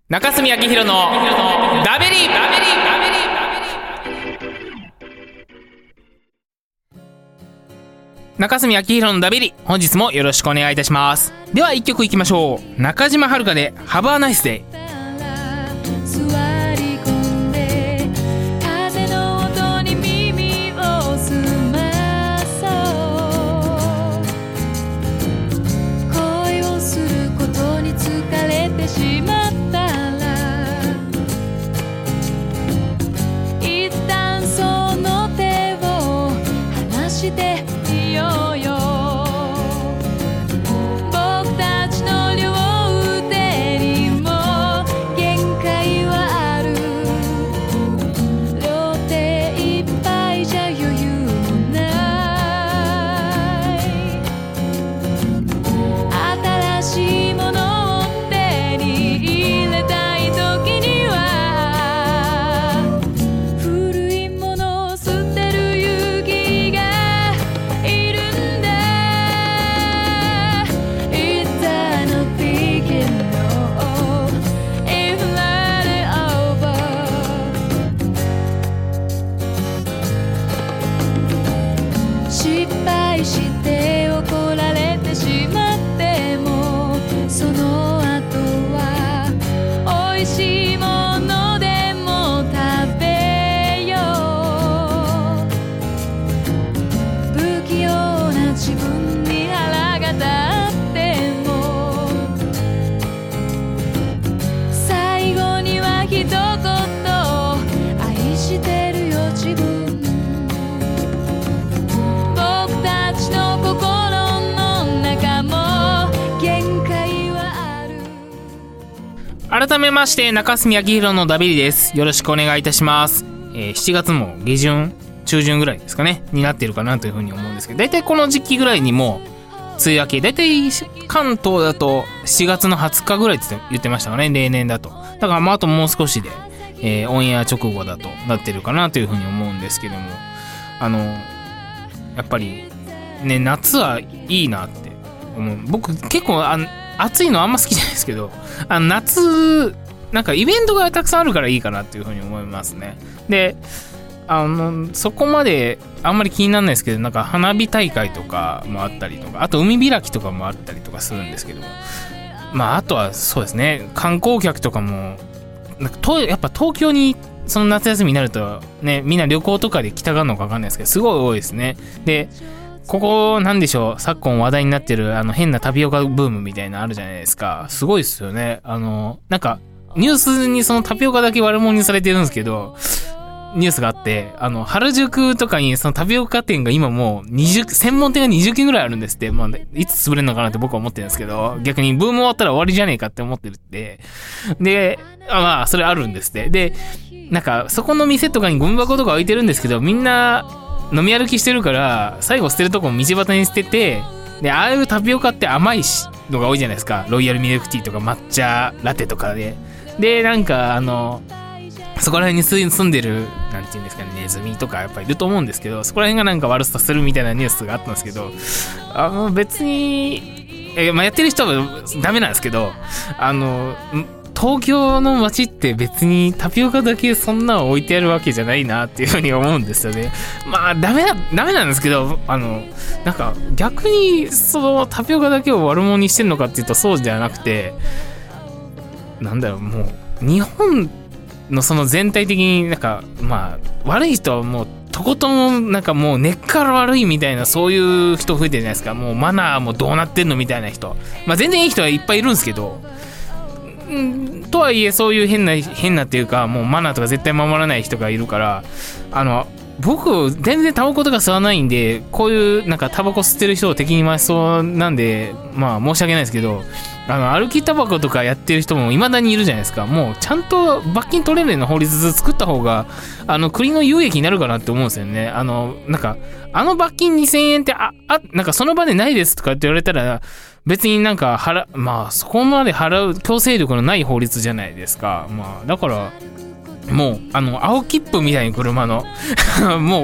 中住昭弘のダベリ中住昭弘のダベリ、本日もよろしくお願いいたします。では一曲いきましょう。中島遥でハバーナイスデイ。改めまして中住昭弘のダベリです。よろしくお願いいたします。7月も下旬中旬ぐらいですかねになっているかなというふうに思うんですけど、だいたいこの時期ぐらいにもう梅雨明け、だいたい関東だと7月の20日ぐらいって言ってましたかね、例年だと。だからあともう少しで、オンエア直後だとなってるかなというふうに思うんですけども、やっぱりね、夏はいいなって思う。僕結構暑いのあんま好きじゃないですけど、夏なんかイベントがたくさんあるからいいかなっていうふうに思いますね。で、そこまであんまり気にならないですけど、なんか花火大会とかもあったりとか、あと海開きとかもあったりとかするんですけど、あとはそうですね、観光客とかもなんかやっぱ東京にその夏休みになるとね、みんな旅行とかで来たがるのか分かんないですけど、すごい多いですね。で、ここなんでしょう、昨今話題になってる変なタピオカブームみたいなのあるじゃないですか。すごいですよね。なんかニュースにそのタピオカだけ悪者にされてるんですけど、ニュースがあって、原宿とかにそのタピオカ店が今もう専門店が20軒ぐらいあるんですって。いつ潰れるのかなって僕は思ってるんですけど、逆にブーム終わったら終わりじゃねえかって思ってるって。で、それあるんですって。で、なんかそこの店とかにゴミ箱とか置いてるんですけど、みんな飲み歩きしてるから最後捨てるとこも道端に捨てて、で、ああいうタピオカって甘いのが多いじゃないですか。ロイヤルミルクティーとか抹茶ラテとかで。で、なんかそこら辺に住んでるなんていうんですかね、ネズミとかやっぱいると思うんですけど、そこら辺がなんか悪さするみたいなニュースがあったんですけど、別にやってる人はダメなんですけど、東京の街って別にタピオカだけそんなの置いてあるわけじゃないなっていうふうに思うんですよね。ダメなんですけど、なんか逆にそのタピオカだけを悪者にしてるのかっていうとそうじゃなくて、なんだろう、もう日本のその全体的になんか悪い人はもうとことんなんかもう根っから悪いみたいな、そういう人増えてるじゃないですか。もうマナーもどうなってんのみたいな人、全然いい人はいっぱいいるんですけど、とはいえそういう変なっていうか、もうマナーとか絶対守らない人がいるから、僕全然タバコとか吸わないんで、こういうなんかタバコ吸ってる人を敵に回しそうなんで申し訳ないですけど、歩きタバコとかやってる人も未だにいるじゃないですか。もうちゃんと罰金取れるような法律作った方が国の有益になるかなって思うんですよね。なんか罰金2000円ってなんかその場でないですとかって言われたら、別になんかそこまで払う強制力のない法律じゃないですか。だからもう青切符みたいに車のもう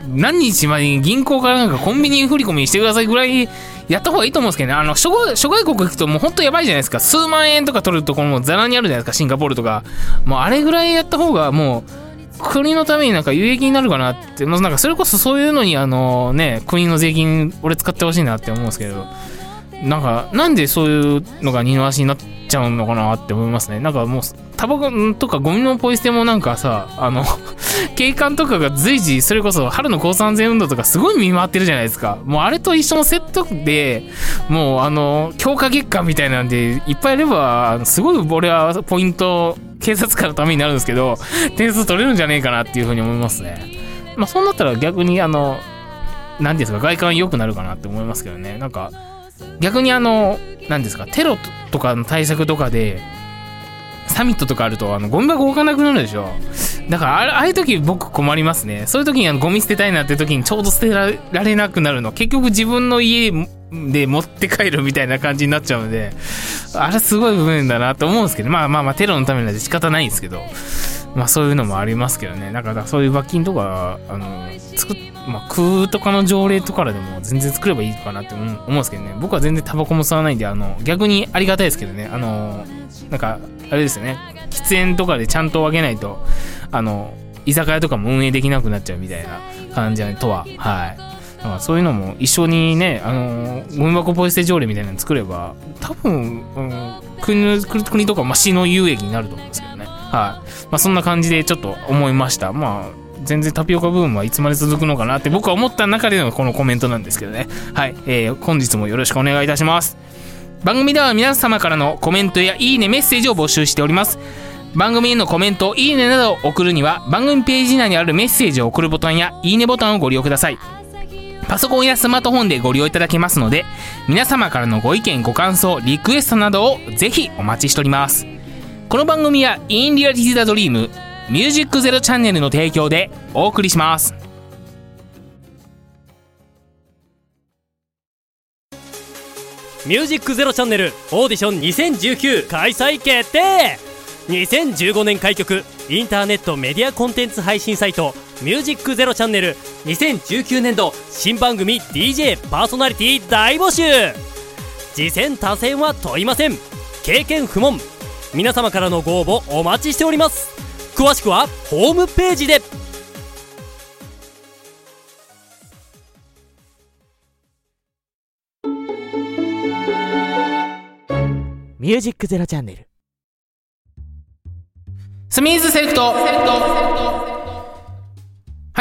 何日までに銀行からなんかコンビニ振り込みしてくださいぐらいやった方がいいと思うんですけどね。諸外国行くともうほんとやばいじゃないですか。数万円とか取るところもザラにあるじゃないですか、シンガポールとか。もうあれぐらいやった方がもう国のためになんか有益になるかなって、なんかそれこそそういうのに国の税金俺使ってほしいなって思うんですけど、なんでそういうのが二の足になっちゃうのかなって思いますね。なんかもうタバコとかゴミのポイ捨てもなんかさ、警官とかが随時それこそ春の交通安全運動とかすごい見回ってるじゃないですか。もうあれと一緒のセットでもう強化月間みたいなんでいっぱいいればすごい俺はポイント警察官のためになるんですけど、点数取れるんじゃねえかなっていうふうに思いますね。まあそうなったら逆に何ですか、外観良くなるかなって思いますけどね。なんか逆に何ですか、テロとかの対策とかでサミットとかあるとゴミ箱置かなくなるでしょ。だからああいう時僕困りますね。そういう時にゴミ捨てたいなって時にちょうど捨てられなくなるの、結局自分の家で持って帰るみたいな感じになっちゃうので、あれすごい不便だなと思うんですけど、まあテロのためなんで仕方ないんですけど、まあそういうのもありますけどね。だからそういう罰金とか空とかの条例とかでも全然作ればいいかなって思うんですけどね。僕は全然タバコも吸わないんで逆にありがたいですけどね。なんかあれですよね、喫煙とかでちゃんと分けないと居酒屋とかも運営できなくなっちゃうみたいな感じとは、はい。だからそういうのも一緒にね、ゴミ箱ポイ捨て条例みたいなの作れば多分、国とか市の有益になると思うんですけどね。はい。まあそんな感じでちょっと思いました。まあ全然タピオカブームはいつまで続くのかなって僕は思った中でのこのコメントなんですけどね。はい。本日もよろしくお願いいたします。番組では皆様からのコメントやいいねメッセージを募集しております。番組へのコメント、いいねなどを送るには番組ページ内にあるメッセージを送るボタンやいいねボタンをご利用ください。パソコンやスマートフォンでご利用いただけますので、皆様からのご意見ご感想リクエストなどをぜひお待ちしております。この番組はインリアリティザドリームミュージックゼロチャンネルの提供でお送りします。 ミュージックゼロチャンネルオーディション2019開催決定。2015年開局インターネットメディアコンテンツ配信サイトミュージックゼロチャンネル2019年度新番組 DJ パーソナリティ大募集。次戦他戦は問いません。経験不問。皆様からのご応募お待ちしております。詳しくはホームページで。 ミュージックゼロチャンネルスミーズセレクト。はい、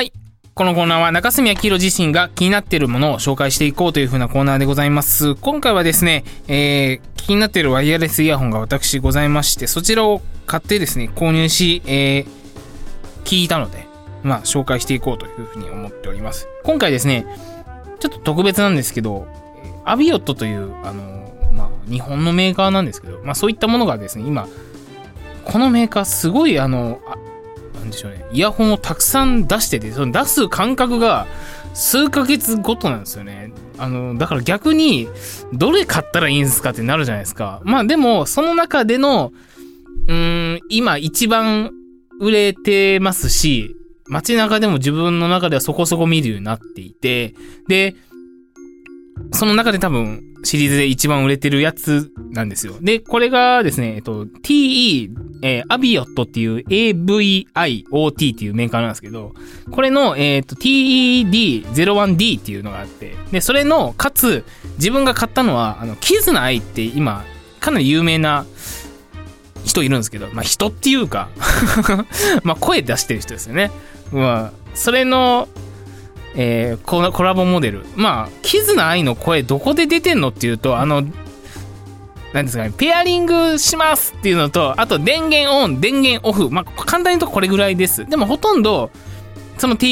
このコーナーは中住明宏自身が気になっているものを紹介していこうという風なコーナーでございます。今回はですね、気になっているワイヤレスイヤホンが私ございまして、そちらを買ってですね購入し、聞いたので紹介していこうという風に思っております。今回ですねちょっと特別なんですけど、アビオットという日本のメーカーなんですけど、そういったものがですね今このメーカーすごいなんでしょうね、イヤホンをたくさん出してて、その出す間隔が数ヶ月ごとなんですよね。だから逆にどれ買ったらいいんですかってなるじゃないですか。でもその中での今一番売れてますし、街中でも自分の中ではそこそこ見るようになっていて、でその中で多分シリーズで一番売れてるやつなんですよ。で、これがですね、アビオットっていう AVIOT っていうメーカーなんですけど、これの、TED01D っていうのがあって、で、それの、かつ、自分が買ったのは、キズナアイって今、かなり有名な人いるんですけど、人っていうか、声出してる人ですよね。それの、コラボモデル。キズナアイの声どこで出てんのっていうと、なんですかね、ペアリングしますっていうのと、あと電源オン、電源オフ。簡単に言うとこれぐらいです。でもほとんど、その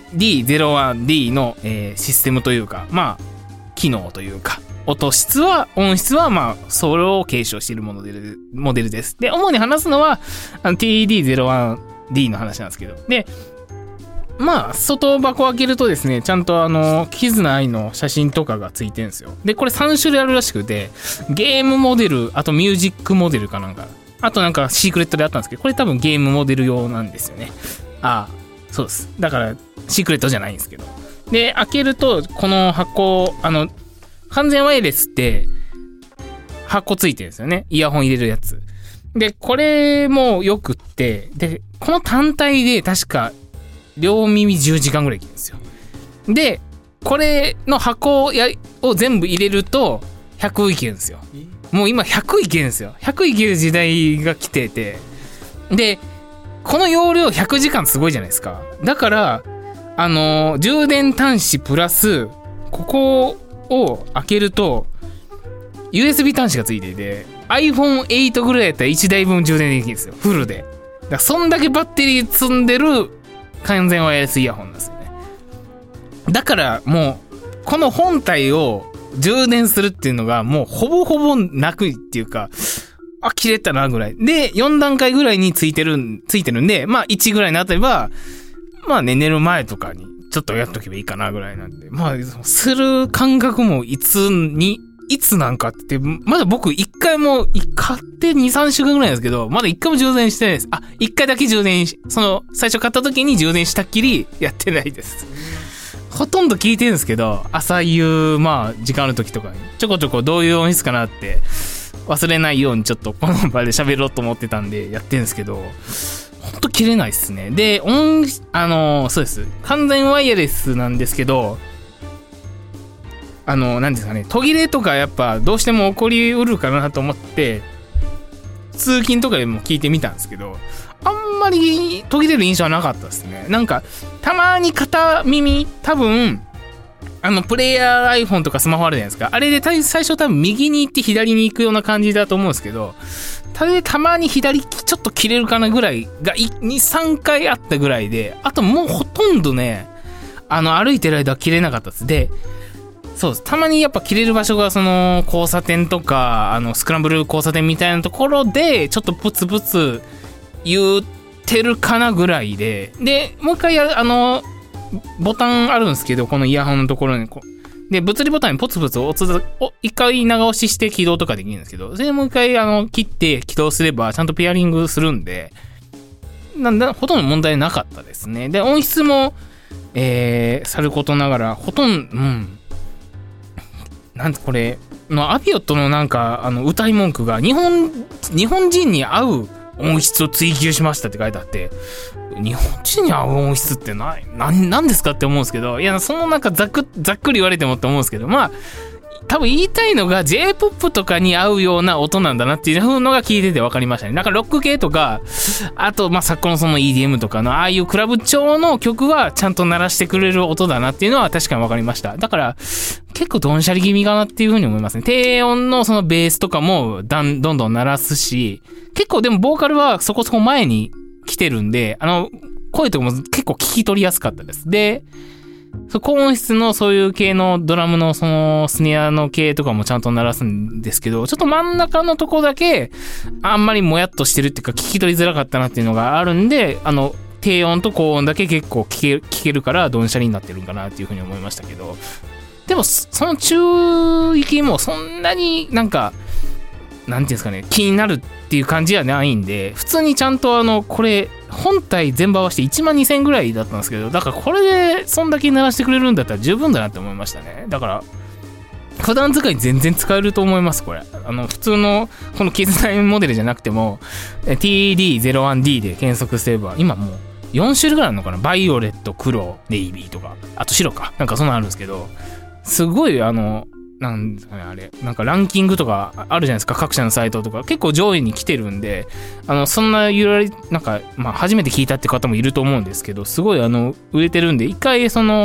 TD01D の、システムというか、機能というか、音質は、それを継承しているモデルです。で、主に話すのは、TD01D の話なんですけど。で、外箱を開けるとですね、ちゃんとキズナアイの写真とかがついてるんですよ。で、これ3種類あるらしくて、ゲームモデル、あとミュージックモデルかなんか、あとなんかシークレットであったんですけど、これ多分ゲームモデル用なんですよね。そうです。だから、 シークレットじゃないんですけど。で、開けると、この箱、完全ワイヤレスって、箱ついてるんですよね。イヤホン入れるやつ。で、これもよくって、で、この単体で確か、両耳10時間ぐらいいけるんですよ。で、これの箱を全部入れると、100いけるんですよ。もう今100いけるんですよ。100いける時代が来てて。で、この容量100時間すごいじゃないですか。だから、充電端子プラス、ここを開けると、USB 端子がついていて、iPhone8 ぐらいやったら1台分充電できるんですよ。フルで。だからそんだけバッテリー積んでる完全ワイヤレスイヤホンなんですよね。だからもう、この本体を充電するっていうのがもうほぼほぼなくっていうか、あ、切れたなぐらい。で、4段階ぐらいについてるんで、まあ1ぐらいになってば、まあね、寝る前とかにちょっとやっとけばいいかなぐらいなんで、まあ、する感覚もいつなんかって、まだ僕一回も、買って2、3週間ぐらいなんですけど、まだ一回も充電してないです。あ、一回だけ充電最初買った時に充電したっきりやってないです。ほとんど聞いてるんですけど、朝夕、まあ、時間ある時とかに、ちょこちょこどういう音質かなって、忘れないようにちょっとこの場で喋ろうと思ってたんで、やってるんですけど、ほんと切れないっすね。で、そうです。完全ワイヤレスなんですけど、なんですかね、途切れとかやっぱどうしても起こりうるかなと思って、通勤とかでも聞いてみたんですけど、あんまり途切れる印象はなかったですね。なんか、たまに片耳、多分、プレイヤー iPhone とかスマホあるじゃないですか。あれで最初多分右に行って左に行くような感じだと思うんですけど、たまに左ちょっと切れるかなぐらいが2、3回あったぐらいで、あともうほとんどね、歩いてる間は切れなかったです。で、そうです。たまにやっぱ切れる場所が交差点とか、スクランブル交差点みたいなところで、ちょっとプツプツ言ってるかなぐらいで、で、もう一回ボタンあるんですけど、このイヤホンのところにで、物理ボタンにポツポツ一回長押しして起動とかできるんですけど、それでもう一回切って起動すればちゃんとペアリングするんで、ほとんど問題なかったですね。で、音質も、さることながら、ほとんど、なんてこれ、アビオットのなんか、歌い文句が日本人に合う音質を追求しましたって書いてあって、日本人に合う音質って何ですかって思うんですけど、いや、そのなんかざっくり言われてもって思うんですけど、まあ、多分言いたいのが J-POP とかに合うような音なんだなっていうのが聞いてて分かりましたね。なんかロック系とか、あと、まあ、昨今のその EDM とかのああいうクラブ調の曲はちゃんと鳴らしてくれる音だなっていうのは確かに分かりました。だから、結構どんしゃり気味かなっていう風に思いますね。低音のそのベースとかもどんどん鳴らすし、結構でもボーカルはそこそこ前に来てるんで、声とかも結構聞き取りやすかったです。で、高音質のそういう系のドラムのそのスネアの系とかもちゃんと鳴らすんですけど、ちょっと真ん中のとこだけあんまりもやっとしてるっていうか聞き取りづらかったなっていうのがあるんで、低音と高音だけ結構聞けるからドンシャリになってるんかなっていうふうに思いましたけど、でもその中域もそんなになんかなんていうんですかね、気になるっていう感じはないんで、普通にちゃんとこれ本体全部合わせて12000円ぐらいだったんですけど、だからこれでそんだけ鳴らしてくれるんだったら十分だなって思いましたね。だから普段使い全然使えると思います。これ普通のこのキズナイモデルじゃなくても TD01D で検索すれば今もう4種類ぐらいあるのかな。バイオレット、黒、ネイビーとか、あと白かなんかそんなのあるんですけど、すごいなんですかね、あれなんかランキングとかあるじゃないですか、各社のサイトとか結構上位に来てるんで、そんななんかまあ初めて聞いたって方もいると思うんですけど、すごい売れてるんで、一回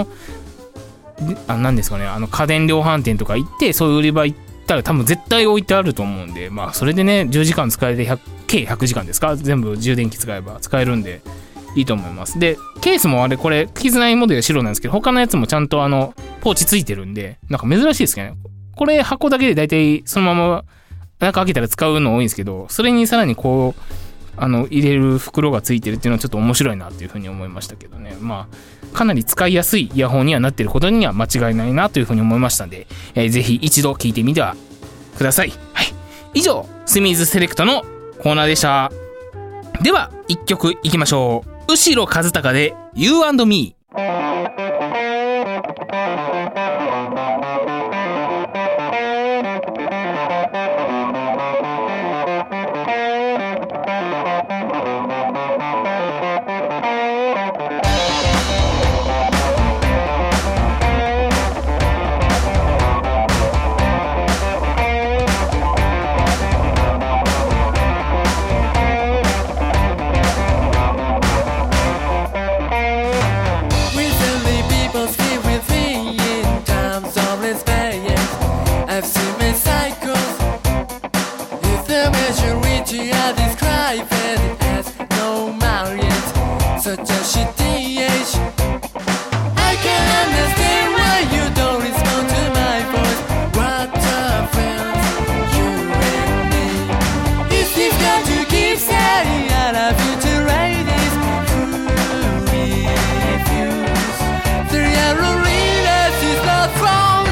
なんですかね、家電量販店とか行ってそういう売り場行ったら多分絶対置いてあると思うんで、まあそれでね10時間使えて計100時間ですか、全部充電器使えば使えるんでいいと思います。でケースもこれキズナイモデル白なんですけど、他のやつもちゃんとポーチついてるんで、なんか珍しいですけどね。これ箱だけでだいたいそのまま中開けたら使うの多いんですけど、それにさらにこう入れる袋がついてるっていうのはちょっと面白いなっていうふうに思いましたけどね。まあかなり使いやすいイヤホンにはなっていることには間違いないなというふうに思いましたんで、ぜひ一度聞いてみてはください。はい、以上スミーズセレクトのコーナーでした。では一曲いきましょう。後呂和孝で You and Me。 city I describe it as normal yet such a shitty age. I can understand why you don't respond to my voice. What a friend, you and me. It's difficult to keep saying I love you to ladies who refuse. The real loneliness is not from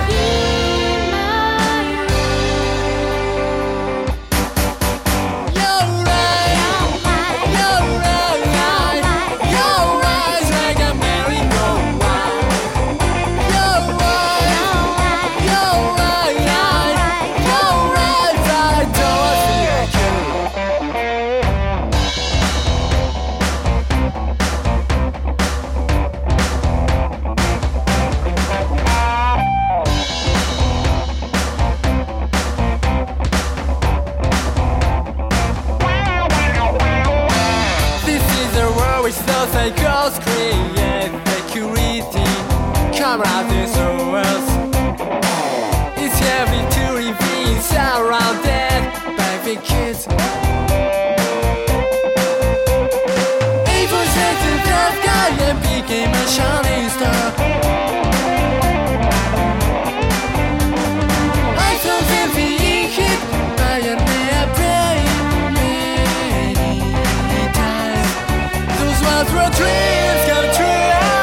psychos create security. Come out this world. It's heavy to reveal surrounded by big kids. Able said to that guy and became a shining star. I saw them being hit by an airplane many times. Those ones were dreams come true.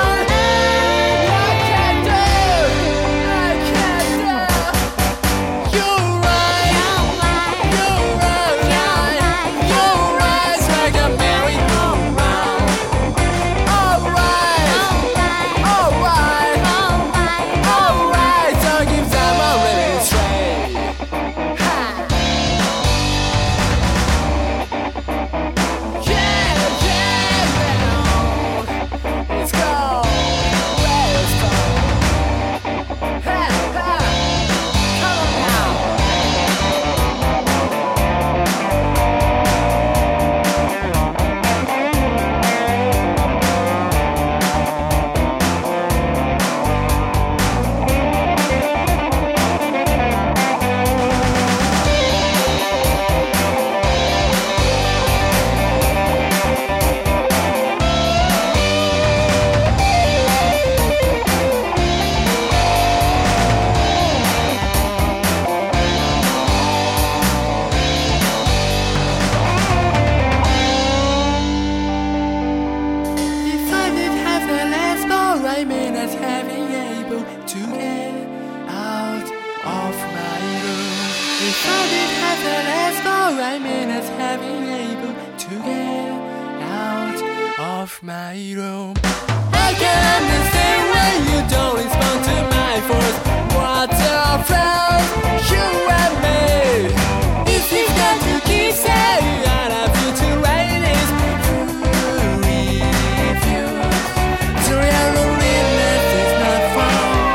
My room. I can understand why you don't respond to my voice. What a friend, you and me. It's difficult to keep saying I love you to ladies who refuse. The real loneliness is not found.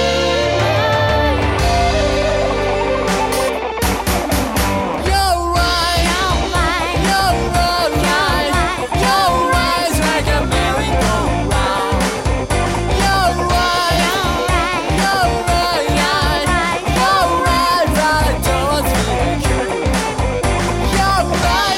You're right, you're right, you're right, you're right. Like a merry-go-round. You're right, you're right, you're right, but I don't feel you. You're right.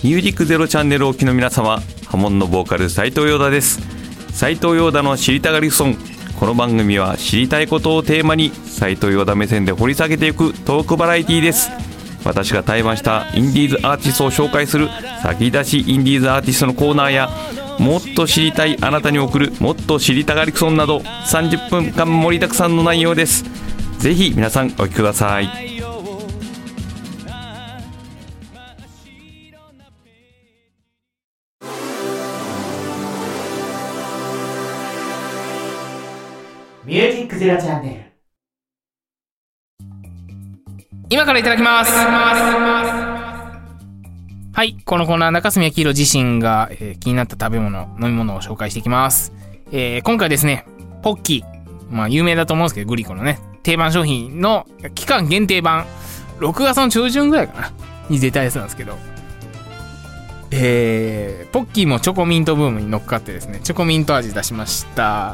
ミュージックゼロチャンネルをお聞きの皆様、ハモンのボーカル斉藤陽太です。斉藤陽太の知りたがりソン。この番組は知りたいことをテーマに斉藤陽太目線で掘り下げていくトークバラエティです。私が対バンしたインディーズアーティストを紹介する先出しインディーズアーティストのコーナーや、もっと知りたいあなたに送るもっと知りたがりソンなど30分間盛りだくさんの内容です。ぜひ皆さんお聞きください。 ミュージックゼロチャンネル。 今からいただきます。はい、このコーナー中澄明宏自身が、気になった食べ物、飲み物を紹介していきます。今回ですね、ポッキー、有名だと思うんですけど、グリコのね定番商品の期間限定版、6月の中旬ぐらいかなに出たやつなんですけど、ポッキーもチョコミントブームに乗っかってですね、チョコミント味出しました。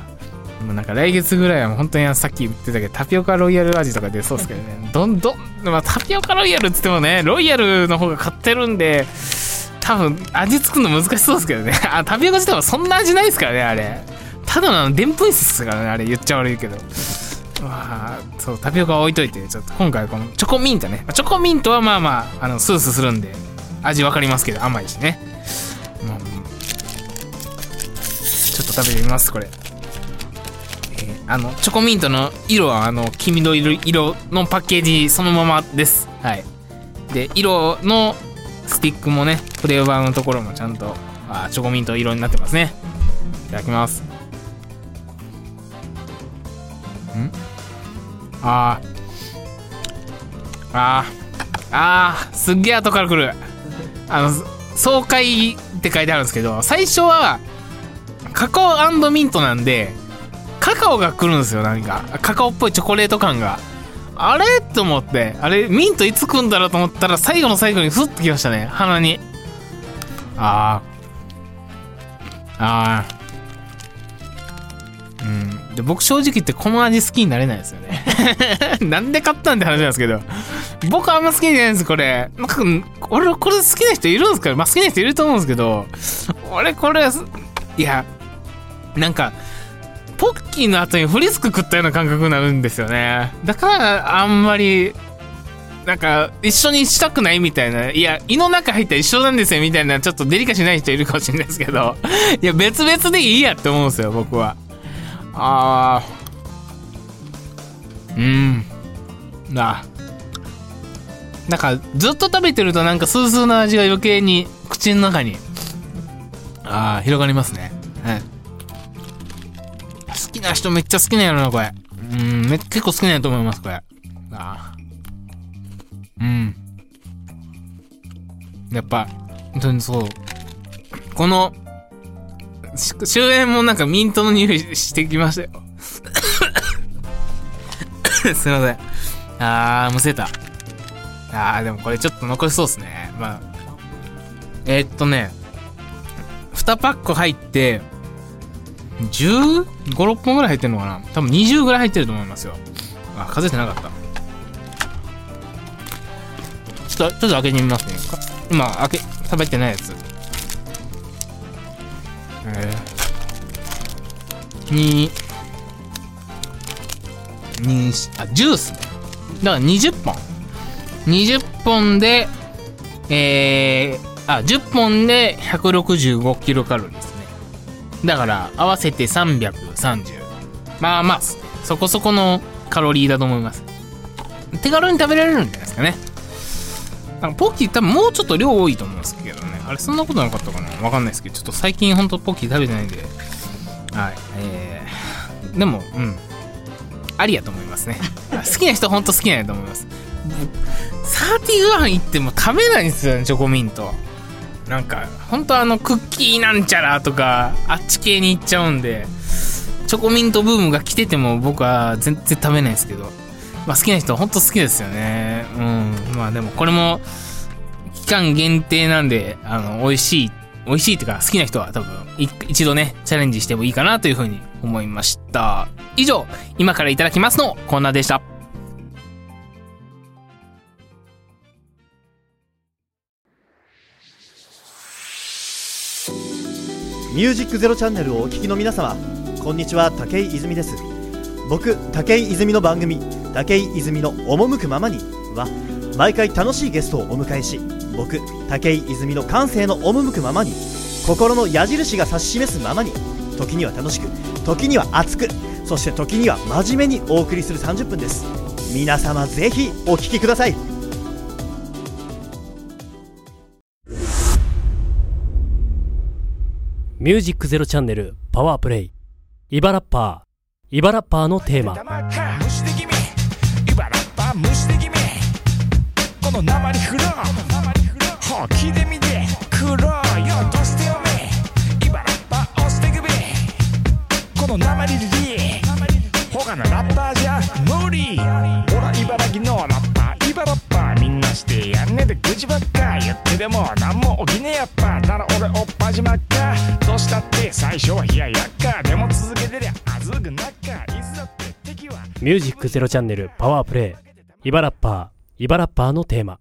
もうなんか来月ぐらいは本当にさっき言ってたけどタピオカロイヤル味とか出そうですけどねタピオカロイヤルって言ってもね、ロイヤルの方が買ってるんで多分味作るの難しそうですけどね。タピオカ自体はそんな味ないですからね。あれただのでんぷん質ですからね。あれ言っちゃ悪いけど、そうタピオカは置いといて、ちょっと今回このチョコミントね、チョコミントはスースーするんで味わかりますけど甘いしね、ちょっと食べてみます。これチョコミントの色は黄緑色のパッケージそのままです。はい。で色のスティックもね、フレーバーのところもちゃんとチョコミント色になってますね。いただきます。すっげえ後から来る。爽快って書いてあるんですけど、最初はカカオ&ミントなんでカカオが来るんですよ。何かカカオっぽいチョコレート感が、あれと思って、あれミントいつ来んだろうと思ったら最後の最後にふっときましたね、鼻に。で僕正直言ってこの味好きになれないですよね。なんで買ったんって話なんですけど、僕あんま好きじゃないんですこれ。俺これ好きな人いるんですか？好きな人いると思うんですけど、俺これいやなんかポッキーの後にフリスク食ったような感覚になるんですよね。だからあんまりなんか一緒にしたくないみたいな、いや胃の中入ったら一緒なんですよみたいな、ちょっとデリカしない人いるかもしれないですけど、いや別々でいいやって思うんですよ僕は。なんかずっと食べてるとなんかスースーな味が余計に口の中に広がりますね。好きな人めっちゃ好きなんやろなこれ。結構好きなんやと思いますこれ。やっぱ本当にそう、この終焉もなんかミントの匂いしてきましたよ。すいません。むせた。でもこれちょっと残しそうですね。2パック入って15、6本ぐらい入ってるのかな。多分20ぐらい入ってると思いますよ。数えてなかった。ちょっと開けてみますね。今食べてないやつ。ジュースだから20本で10本で165キロカロリーですね。だから合わせて330、そこそこのカロリーだと思います。手軽に食べられるんじゃないですかね。ポッキー多分もうちょっと量多いと思うんですけどね。あれそんなことなかったかな、わかんないですけど、ちょっと最近ほんとポッキー食べてないんで、でもありやと思いますね。好きな人ほんと好きなんやと思います。31行っても食べないんですよね、チョコミント。なんかほんとクッキーなんちゃらとかあっち系に行っちゃうんで、チョコミントブームが来てても僕は全然食べないですけど、好きな人はほんと好きですよね。でもこれも期間限定なんで美味しいっていうか、好きな人は多分一度ねチャレンジしてもいいかなというふうに思いました。以上、今からいただきますのコーナーでした。 ミュージックゼロチャンネルをお聞きの皆様、こんにちは。武井泉です。僕武井泉の番組武井泉の赴くままには毎回楽しいゲストをお迎えし、僕武井泉の感性の赴くままに、心の矢印が指し示すままに、時には楽しく、時には熱く、そして時には真面目にお送りする30分です。皆様ぜひお聞きください。 ミュージックゼロチャンネルパワープレイイバラッパーのテーマ。 この生に振ろう、聞いてみてくろうよ、どうしてよめイバラッパー押してくべ、この生にリリ他のラッパーじゃ無理、ほら茨城のラッパーイバラッパー、みんなしてやんねで愚痴ばっか言ってでもなんも起きねえやっぱ、なら俺おっぱじまっか、どうしたって最初は冷ややっか、でも続けてりゃあずくなっか、いつだって敵はミュージックゼロチャンネルパワープレイイバラッパーのテーマ。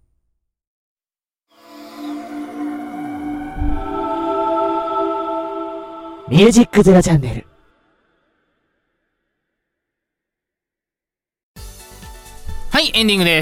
ミュージックゼロチャンネル。 はい、エンディングです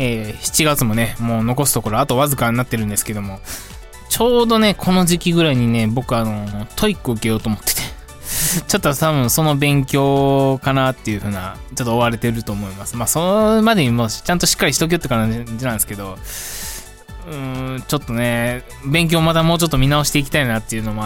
。7月もね、もう残すところあとわずかになってるんですけども、ちょうどね、この時期ぐらいにね、僕トイック受けようと思ってて、ちょっと多分その勉強かなっていう風な、ちょっと追われてると思います。まあ、それまでにもちゃんとしっかりしとけよって感じなんですけど、ちょっとね、勉強またもうちょっと見直していきたいなっていうのもあって、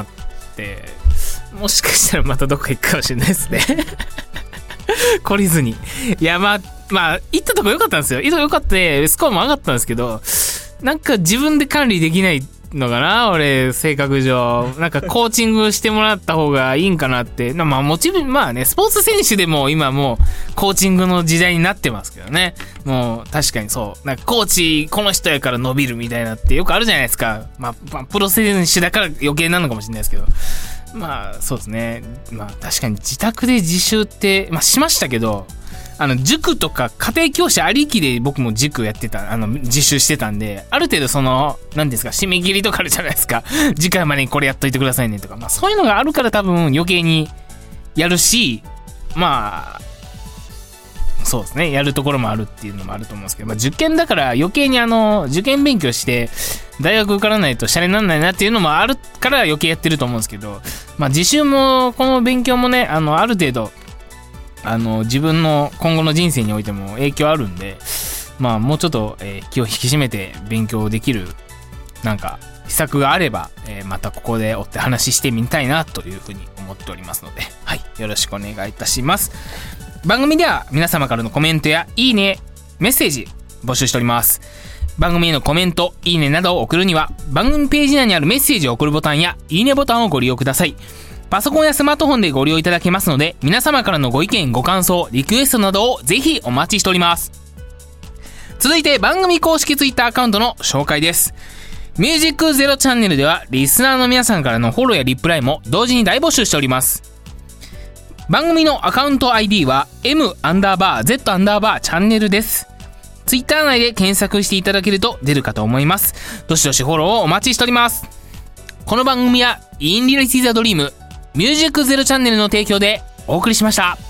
もしかしたらまたどっか行くかもしれないですね。懲りずに。いや、まあ、行ったとこ良かったんですよ。良かった、スコアも上がったんですけど、なんか自分で管理できないのかな、俺、性格上。なんかコーチングしてもらった方がいいんかなって。まあもちろん、まあね、スポーツ選手でも今もうコーチングの時代になってますけどね。もう確かにそう。なんかコーチ、この人やから伸びるみたいなってよくあるじゃないですか。まあ、プロ選手だから余計なのかもしれないですけど。まあそうですね。まあ確かに自宅で自習って、まあしましたけど、塾とか家庭教師ありきで僕も塾やってた、自習してたんで、ある程度何ですか、締め切りとかあるじゃないですか。次回までにこれやっといてくださいねとか。まあそういうのがあるから多分余計にやるし、まあ、そうですね、やるところもあるっていうのもあると思うんですけど、まあ受験だから余計に受験勉強して、大学受からないとシャレにならないなっていうのもあるから余計やってると思うんですけど、まあ自習も、この勉強もね、ある程度、自分の今後の人生においても影響あるんで、まあもうちょっと、気を引き締めて勉強できるなんか秘策があれば、またここで追って話してみたいなというふうに思っておりますので、はい、よろしくお願いいたします。番組では皆様からのコメントやいいね、メッセージ募集しております。番組へのコメント、いいねなどを送るには番組ページ内にあるメッセージを送るボタンやいいねボタンをご利用ください。パソコンやスマートフォンでご利用いただけますので、皆様からのご意見、ご感想、リクエストなどをぜひお待ちしております。続いて番組公式ツイッターアカウントの紹介です。ミュージックゼロチャンネルではリスナーの皆さんからのフォローやリプライも同時に大募集しております。番組のアカウント ID は M_Z_ チャンネルです。ツイッター内で検索していただけると出るかと思います。どしどしフォローをお待ちしております。この番組は In Reality the Dream ミュージックゼロチャンネルの提供でお送りしました。